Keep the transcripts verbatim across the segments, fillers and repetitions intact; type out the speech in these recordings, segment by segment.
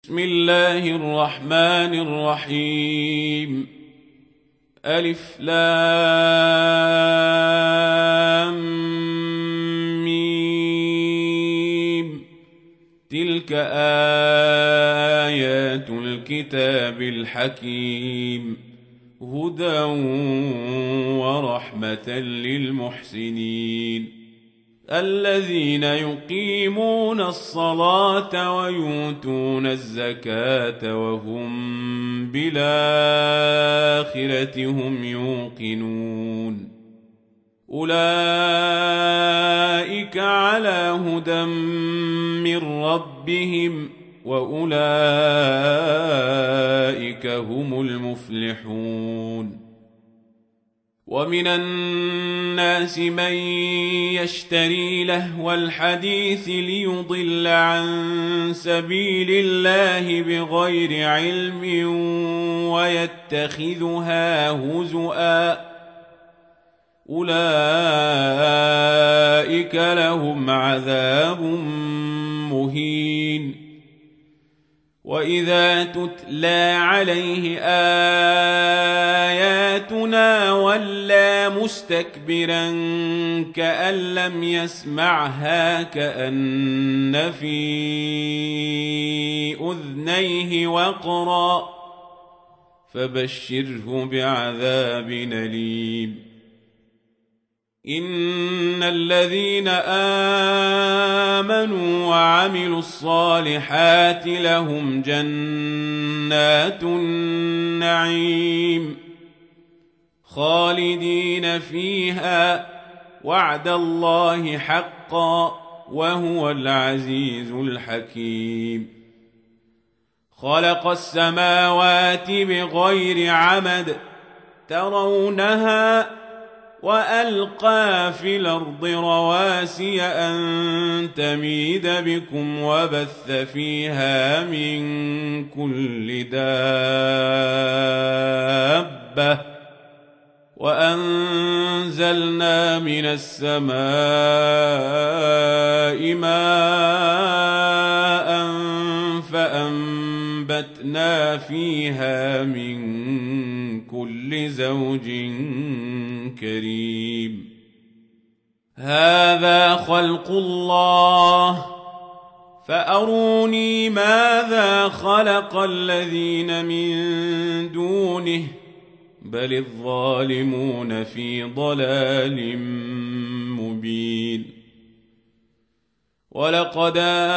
بسم الله الرحمن الرحيم ألف لام ميم تلك آيات الكتاب الحكيم هدى ورحمة للمحسنين الذين يقيمون الصلاة ويؤتون الزكاة وهم بالآخرة هم يوقنون أولئك على هدى من ربهم وأولئك هم المفلحون ومن الناس من يشتري لهو الحديث ليضل عن سبيل الله بغير علم ويتخذها هزؤا أولئك لهم عذاب مهين وإذا تتلى عليه آياتنا ولى مستكبرا كأن لم يسمعها كأن في أذنيه وقرا فبشره بعذاب أليم إن الذين آمنوا وعملوا الصالحات لهم جنات النعيم خالدين فيها وعد الله حقا وهو العزيز الحكيم خلق السماوات بغير عمد ترونها وألقى في الأرض رواسي أن تميد بكم وبث فيها من كل دابة وأنزلنا من السماء ماء فأنبتنا فيها من كل زوج كريم هذا خلق الله فأروني ماذا خلق الذين من دونه بل الظالمون في ضلال مبين ولقد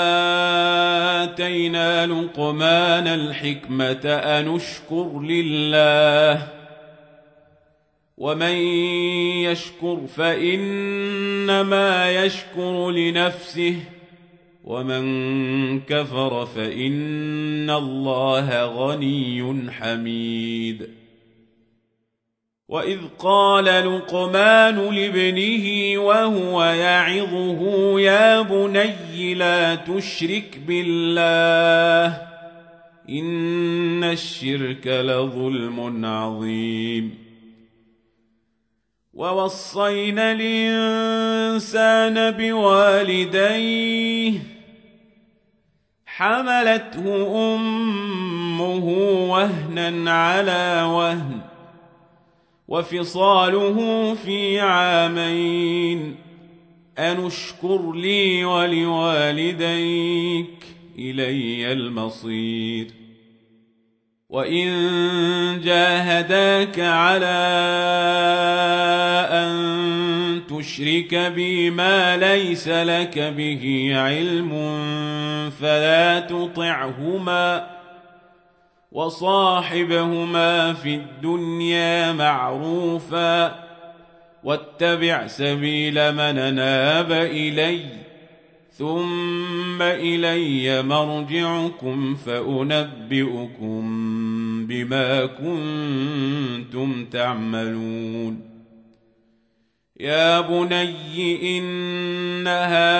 آتينا لقمان الحكمة أن اشكر لله ومن يشكر فإنما يشكر لنفسه ومن كفر فإن الله غني حميد وإذ قال لقمان لابنه وهو يعظه يا بني لا تشرك بالله إن الشرك لظلم عظيم ووصينا الإنسان بوالديه حملته أمه وهنا على وهن وفصاله في عامين أن اشكر لي ولوالديك إلي المصير وإن جاهداك على أن تشرك بي ما ليس لك به علم فلا تطعهما وصاحبهما في الدنيا معروفا واتبع سبيل من أناب إلي ثم إلي مرجعكم فأنبئكم بما كنتم تعملون يا بني إنها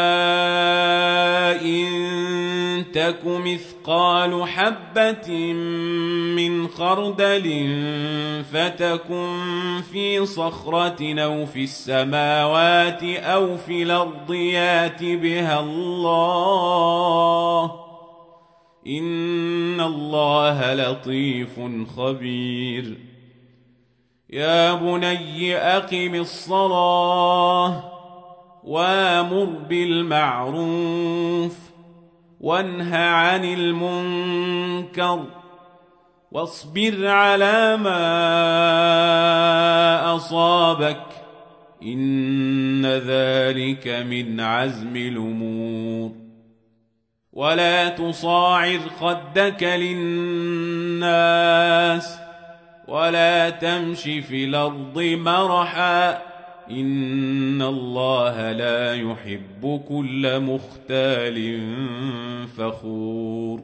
إن تك مثقال حبة من خردل فتكن في صخرة أو في السماوات أو في الأرض يات بها الله إن الله لطيف خبير يا بني أقم الصلاة وامر بالمعروف وانه عن المنكر واصبر على ما أصابك إن ذلك من عزم الأمور ولا تصاعر خدك للناس ولا تمش في الأرض مرحا إن الله لا يحب كل مختال فخور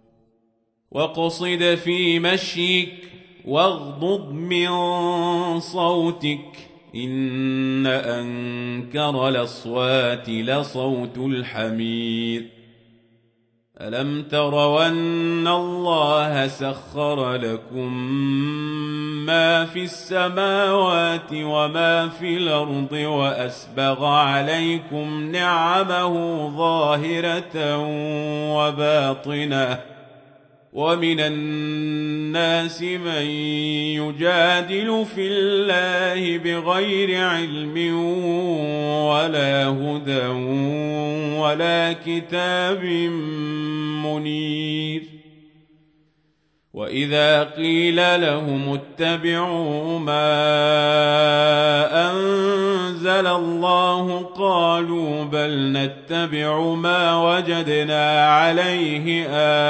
واقصد في مشيك واغضض من صوتك إن أنكر الأصوات لصوت الحمير ألم تروا أن الله سخر لكم ما في السماوات وما في الأرض وأسبغ عليكم نعمه ظاهرة وباطنة ومن الناس من يجادل في الله بغير علم ولا هدى ولا كتاب منير وإذا قيل لهم اتبعوا ما أنزل الله قالوا بل نتبع ما وجدنا عليه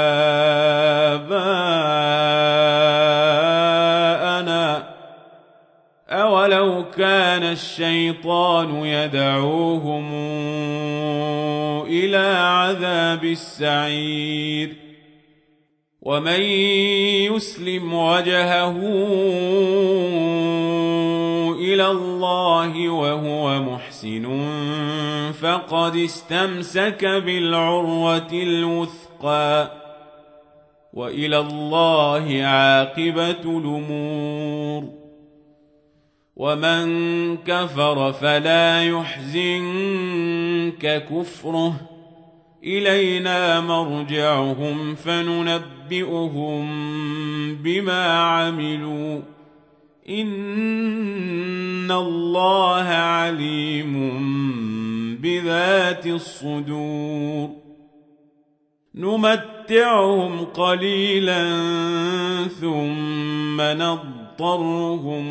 آباءنا أولو كان الشيطان يدعوهم إلى عذاب السعير ومن يسلم وجهه إلى الله وهو محسن فقد استمسك بالعروة الوثقى وإلى الله عاقبة الأمور ومن كفر فلا يحزنك كفره إلينا مرجعهم فننبئهم بما عملوا إن الله عليم بذات الصدور نمتعهم قليلا ثم نضطرهم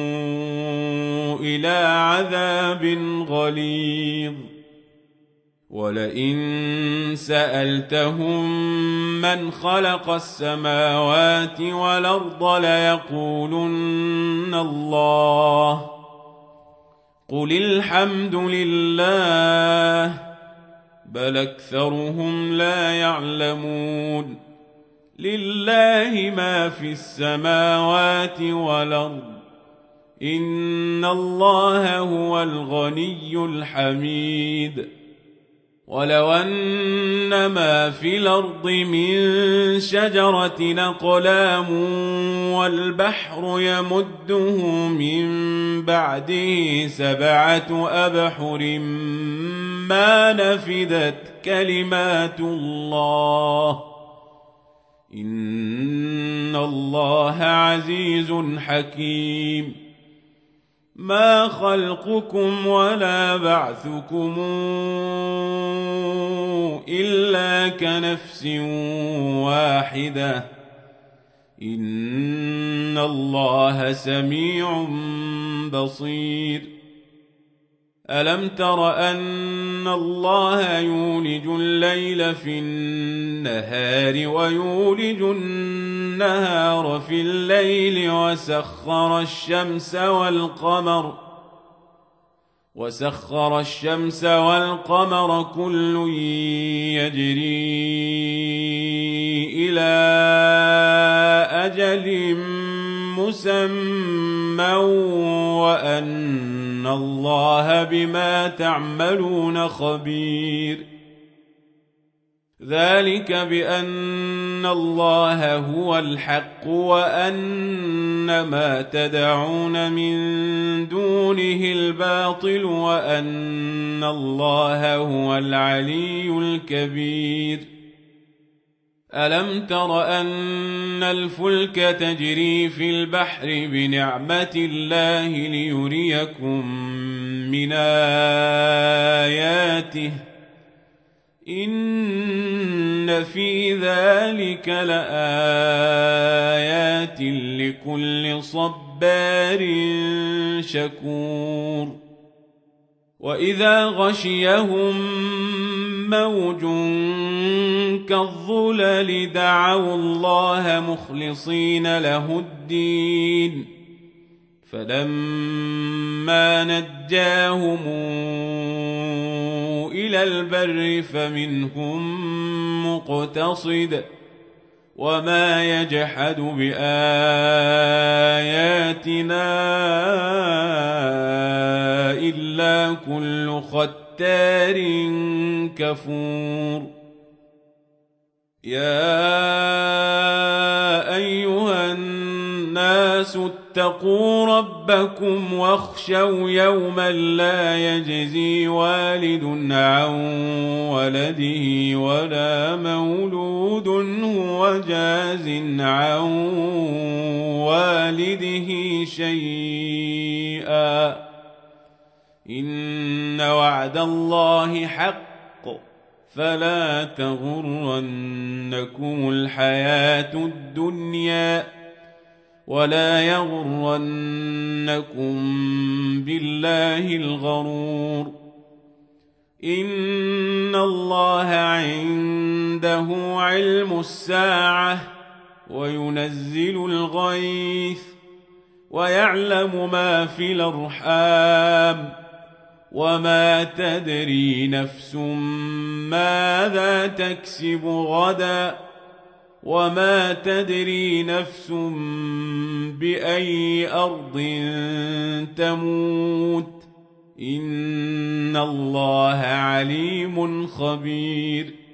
إلى عذاب غليظ ولئن سألتهم من خلق السماوات والأرض ليقولن الله قل الحمد لله بل أكثرهم لا يعلمون لله ما في السماوات والأرض إن الله هو الغني الحميد ولو أن ما في الأرض من شجرة أقلام والبحر يمده من بعده سبعة أبحر ما نفدت كلمات الله إن الله عزيز حكيم ما خلقكم ولا بعثكم إلا كنفس واحدة إن الله سميع بصير ألم تر أن الله يولج الليل في النهار ويولج النهار في الليل وسخر الشمس والقمر وسخر الشمس والقمر كل يجري إلى أجل مسمى وأن الله بما تعملون خبير ذلك بأن الله هو الحق وأن ما تدعون من دونه الباطل وأن الله هو العلي الكبير ألم تر أن الفلك تجري في البحر بنعمة الله ليريكم من آياته إن في ذلك لآيات لكل صبار شكور وإذا غشيهم موج كالظلل دعوا الله مخلصين له الدين فلما نجاهم إلى البر فمنهم مقتصد وما يجحد بآياتنا إلا كل ختار كفور يا أيها الناس اتقوا ربكم واخشوا يوما لا يجزي والد عن ولده ولا مولود هو جاز عن والده شيئا إن وعد الله حق فلا تغرنكم الحياة الدنيا ولا يغرنكم بالله الغرور إن الله عنده علم الساعة وينزل الغيث ويعلم ما في الأرحام وما تدري نفس ماذا تكسب غدا وما تدري نفس بأي أرض تموت إن الله عليم خبير